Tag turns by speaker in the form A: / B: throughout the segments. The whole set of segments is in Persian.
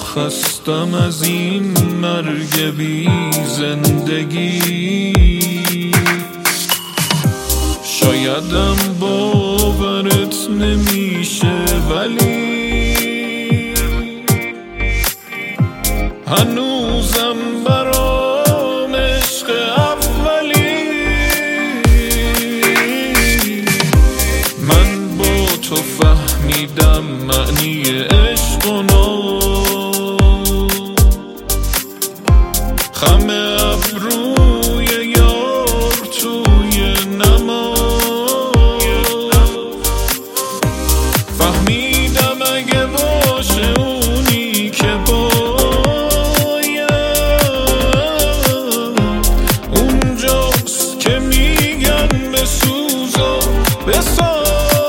A: خستم از این مرگ بی زندگی. شایدم باورت نمیشه ولی هنوزم برام عشق اولی. من با تو فهمیدم معنی عشق و خم ابروی یار توی نماز. فهمیدم اگه باشه اونی که باید اونجاست که میگن بسوز و بساز.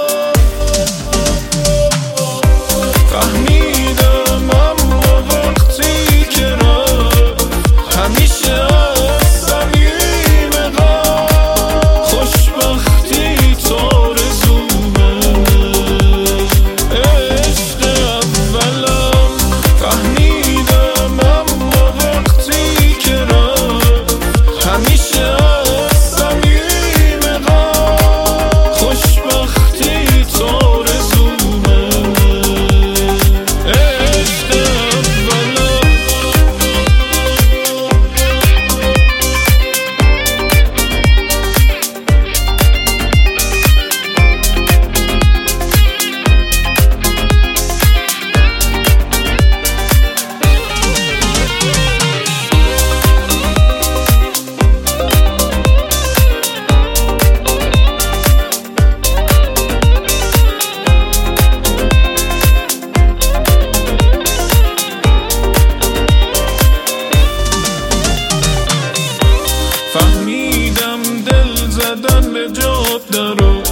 A: فهمیدم دل زدن به جاده رو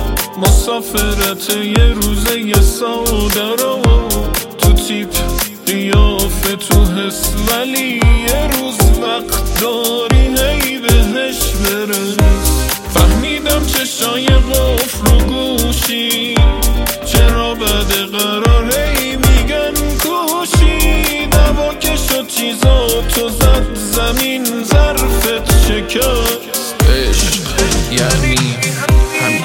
A: مسافرت یه روزه یه ساده رو. تو تیپ قیافه تو حس ولی یه روز وقت داری هی بهش برس. فهمیدم چشای قفل رو گوشی چرا بد قرار هی میگن کوشی. دوا که شد چیزا تو زد زمین ظرفت شکست. عشق یعنی همین.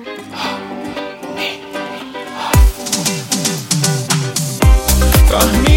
A: فهمی